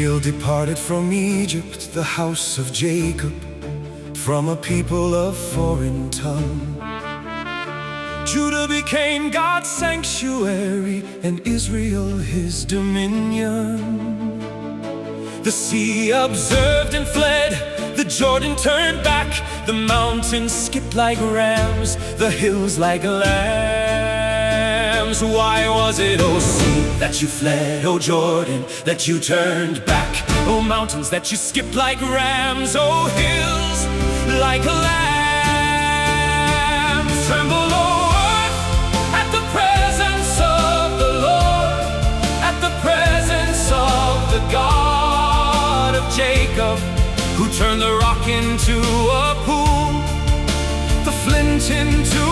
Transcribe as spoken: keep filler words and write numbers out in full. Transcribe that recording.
Israel departed from Egypt, the house of Jacob, from a people of foreign tongue. Judah became God's sanctuary, and Israel his dominion. The sea observed and fled, the Jordan turned back, the mountains skipped like rams, the hills like lambs. Why was it, O sea, that you fled, O Jordan, that you turned back, O mountains, that you skipped like rams, O hills like lambs? Tremble, O earth, at the presence of the Lord, at the presence of the God of Jacob, who turned the rock into a pool, the flint into